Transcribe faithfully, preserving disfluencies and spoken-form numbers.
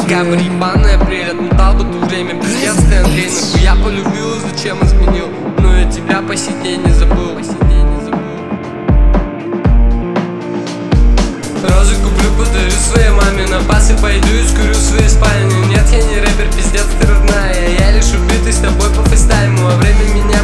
Декабрь, ебаный апрель, отмотал бы то время. Пиздец ты, Андрей, нахуя полюбил, зачем изменил? Но я тебя по сей день не забыл. Розы куплю, подарю своей маме, на басы пойду и скурю в своей спальне. Нет, я не рэпер, пиздец ты родная, я лишь убитый с тобой по фейстайму. А время меня